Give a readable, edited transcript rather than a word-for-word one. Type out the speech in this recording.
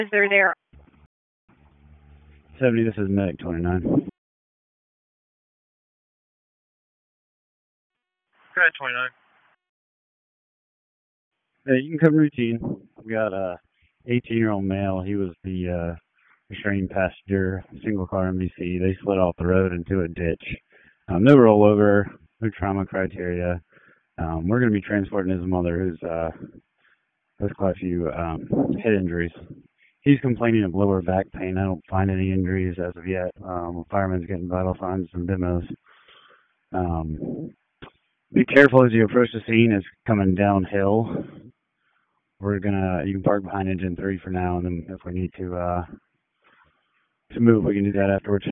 They're there. 70, this is Medic 29. Okay, 29. Hey, you can come routine. We got a 18-year-old male. He was the restrained passenger, single car MVC. They slid off the road into a ditch. No rollover, no trauma criteria. We're going to be transporting his mother, who's has quite a few head injuries. He's complaining of lower back pain. I don't find any injuries as of yet. Fireman's getting vital signs and demos. Be careful as you approach the scene. It's coming downhill. You can park behind engine 3 for now, and then if we need to move, we can do that afterwards.